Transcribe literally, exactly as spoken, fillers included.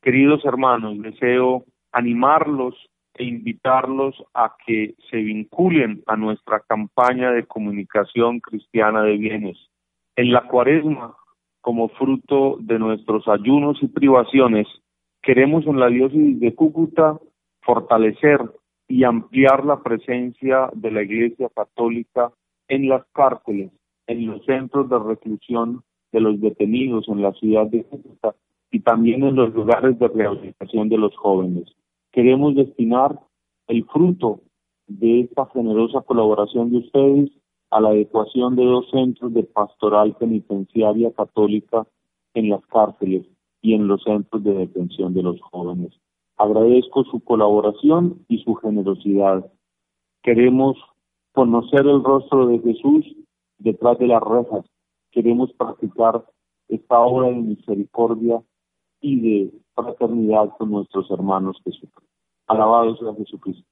Queridos hermanos, deseo animarlos e invitarlos a que se vinculen a nuestra campaña de comunicación cristiana de bienes. En la Cuaresma, como fruto de nuestros ayunos y privaciones, queremos en la diócesis de Cúcuta fortalecer y ampliar la presencia de la Iglesia Católica en las cárceles, en los centros de reclusión de los detenidos en la ciudad de Cúcuta y también en los lugares de rehabilitación de los jóvenes. Queremos destinar el fruto de esta generosa colaboración de ustedes a la adecuación de dos centros de pastoral penitenciaria católica en las cárceles y en los centros de detención de los jóvenes. Agradezco su colaboración y su generosidad. Queremos conocer el rostro de Jesús detrás de las rejas. Queremos practicar esta obra de misericordia y de fraternidad con nuestros hermanos que sufren. Alabado sea Jesucristo.